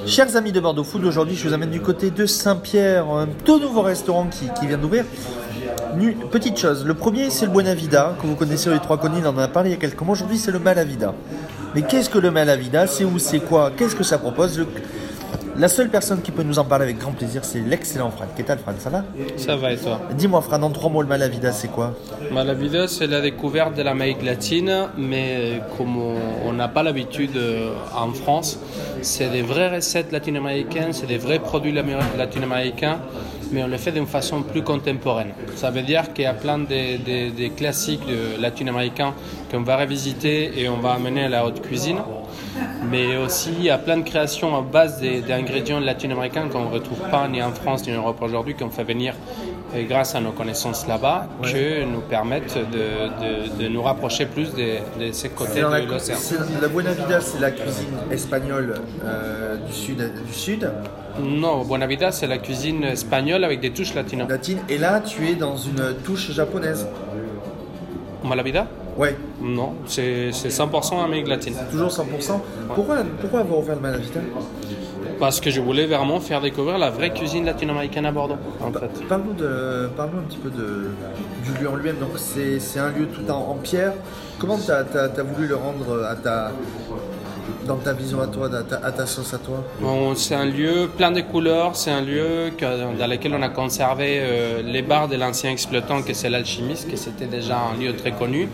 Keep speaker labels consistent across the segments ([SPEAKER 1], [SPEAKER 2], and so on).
[SPEAKER 1] Chers amis de Bordeaux Food, aujourd'hui je vous amène du côté de Saint-Pierre, un tout nouveau restaurant qui vient d'ouvrir. Petite chose, le premier c'est le Buena Vida, que vous connaissez les Trois Collines, on en a parlé il y a quelques mois. Aujourd'hui c'est le Malavida. Mais qu'est-ce que le Malavida? C'est où? C'est quoi? Qu'est-ce que ça propose? La seule personne qui peut nous en parler avec grand plaisir, c'est l'excellent Fran. Qu'est-ce que Fran? Ça va?
[SPEAKER 2] Ça va et toi?
[SPEAKER 1] Dis-moi Fran, en 3 mots, le Malavida c'est quoi?
[SPEAKER 2] Malavida, c'est la découverte de l'Amérique latine, mais comme on n'a pas l'habitude en France, c'est des vraies recettes latino-américaines, c'est des vrais produits latino-américains, mais on le fait d'une façon plus contemporaine. Ça veut dire qu'il y a plein de classiques latino-américains qu'on va revisiter et on va amener à la haute cuisine. Mais aussi, il y a plein de créations à base d'ingrédients latino-américains qu'on ne retrouve pas ni en France ni en Europe aujourd'hui, qu'on fait venir grâce à nos connaissances là-bas, que nous permettent de nous rapprocher plus de ces côtés de l'océan.
[SPEAKER 1] La Buena Vida, c'est la cuisine espagnole du sud.
[SPEAKER 2] Non, Buena Vida, c'est la cuisine espagnole avec des touches latino.
[SPEAKER 1] Et là, tu es dans une touche japonaise.
[SPEAKER 2] Malavida?
[SPEAKER 1] Ouais.
[SPEAKER 2] Non, c'est 100% Amérique latine.
[SPEAKER 1] Toujours 100%. Ouais. Pourquoi avoir ouvert le Malavida?
[SPEAKER 2] Parce que je voulais vraiment faire découvrir la vraie cuisine latino-américaine à Bordeaux, en fait.
[SPEAKER 1] Parle-nous un petit peu du lieu en lui-même. Donc c'est un lieu tout en pierre. Comment tu as voulu le rendre dans ta vision à toi, à ta sauce à toi?
[SPEAKER 2] Bon, c'est un lieu plein de couleurs, c'est un lieu dans lequel on a conservé les bars de l'ancien exploitant, que c'est l'Alchimiste, que c'était déjà un lieu très connu.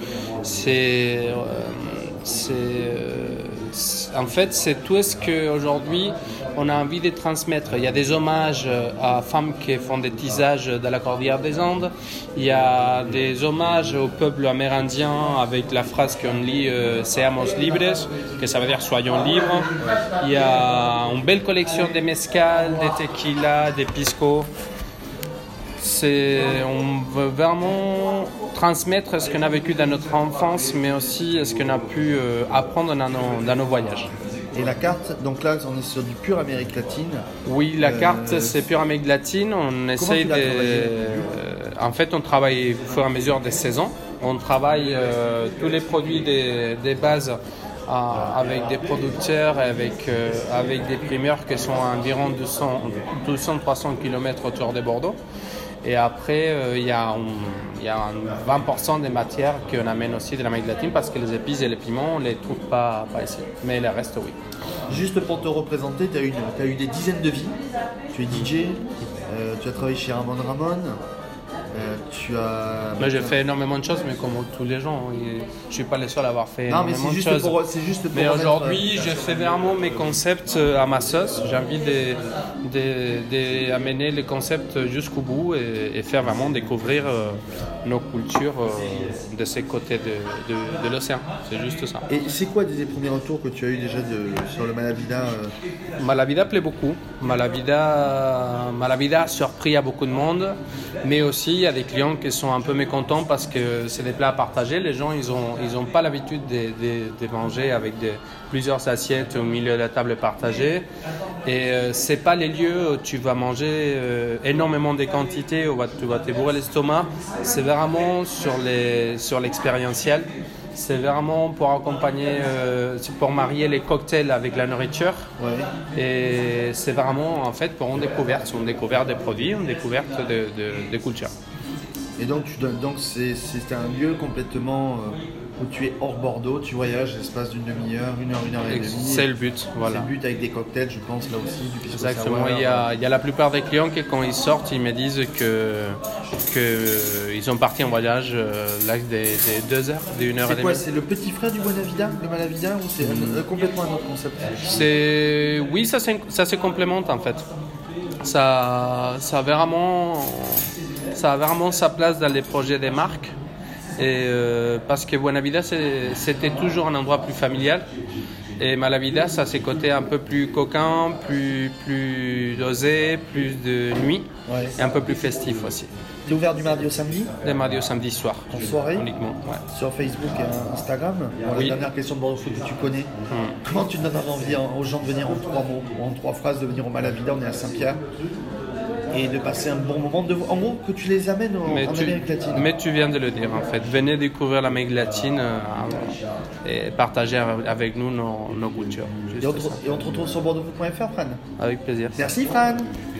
[SPEAKER 2] En fait, c'est tout ce qu'aujourd'hui on a envie de transmettre. Il y a des hommages à femmes qui font des tisages dans la cordillère des Andes. Il y a des hommages au peuple amérindien avec la phrase qu'on lit Seamos libres, que ça veut dire soyons libres. Il y a une belle collection de mezcal, de tequila, de pisco. On veut vraiment transmettre ce qu'on a vécu dans notre enfance, mais aussi ce qu'on a pu apprendre dans nos voyages.
[SPEAKER 1] Et la carte, donc là on est sur du pur Amérique latine.
[SPEAKER 2] Oui, la carte c'est pur Amérique latine. On essaye en fait, on travaille au fur et à mesure des saisons. On travaille tous les produits des bases avec des producteurs et avec des primeurs qui sont à environ 200-300 km autour de Bordeaux. Et après, il y a 20% des matières qu'on amène aussi de l'Amérique latine parce que les épices et les piments, on ne les trouve pas ici. Mais le reste, oui.
[SPEAKER 1] Juste pour te représenter, tu as eu des dizaines de vies. Tu es DJ, tu as travaillé chez Ramon.
[SPEAKER 2] Moi, j'ai fait énormément de choses, mais comme tous les gens, je ne suis pas le seul à avoir fait énormément de choses. Mais aujourd'hui, je fais vraiment mes concepts à ma sauce. J'ai envie d'amener les concepts jusqu'au bout et faire vraiment découvrir nos cultures de ces côtés de l'océan. C'est juste ça.
[SPEAKER 1] Et c'est quoi des premiers retours que tu as eu déjà sur le Malavida?
[SPEAKER 2] Malavida plaît beaucoup. Malavida a surpris à beaucoup de monde, mais aussi il y a des clients qui sont un peu mécontents parce que c'est des plats à partager. Les gens, ils ont pas l'habitude de manger avec plusieurs assiettes au milieu de la table partagée. Et c'est pas les lieux où tu vas manger énormément de quantités, où tu vas te bourrer l'estomac. C'est vraiment sur l'expérientiel. C'est vraiment pour accompagner, pour marier les cocktails avec la nourriture. Ouais. Et c'est vraiment en fait pour une découverte des produits, une découverte de culture.
[SPEAKER 1] Et donc c'est un lieu complètement où tu es hors Bordeaux, tu voyages l'espace d'une demi-heure, une heure et demie.
[SPEAKER 2] C'est le but, voilà.
[SPEAKER 1] C'est le but avec des cocktails, je pense, là aussi. Du pisco
[SPEAKER 2] exactement,
[SPEAKER 1] sour.
[SPEAKER 2] Il y a la plupart des clients qui, quand ils sortent, ils me disent qu'ils sont partis en voyage là des 2 heures, des 1 heure et demie.
[SPEAKER 1] C'est quoi, c'est le petit frère du Buena Vida, le Malavida, ou c'est complètement un autre concept?
[SPEAKER 2] Oui, ça se complémente en fait. Ça a vraiment sa place dans les projets des marques. Et parce que Buena Vida c'était toujours un endroit plus familial et Malavida ça a ses côtés un peu plus coquins, plus osé, plus de nuit, ouais. Et un peu plus festif aussi.
[SPEAKER 1] Tu es ouvert du mardi au samedi?
[SPEAKER 2] Du mardi au samedi soir.
[SPEAKER 1] En soirée?
[SPEAKER 2] Uniquement, ouais.
[SPEAKER 1] Sur Facebook et Instagram?
[SPEAKER 2] Oui.
[SPEAKER 1] La dernière question de Bordeaux Food que tu connais. Comment tu donnes envie aux gens de venir en 3 mots ou en 3 phrases de venir au Malavida? On est à Saint-Pierre. et de passer un bon moment. En gros, que tu les amènes en Amérique latine.
[SPEAKER 2] Mais tu viens de le dire en fait. Venez découvrir l'Amérique latine et partager avec nous nos cultures.
[SPEAKER 1] Et on te retrouve sur bordeauxfoot.fr, Fran.
[SPEAKER 2] Avec plaisir.
[SPEAKER 1] Merci, Fran.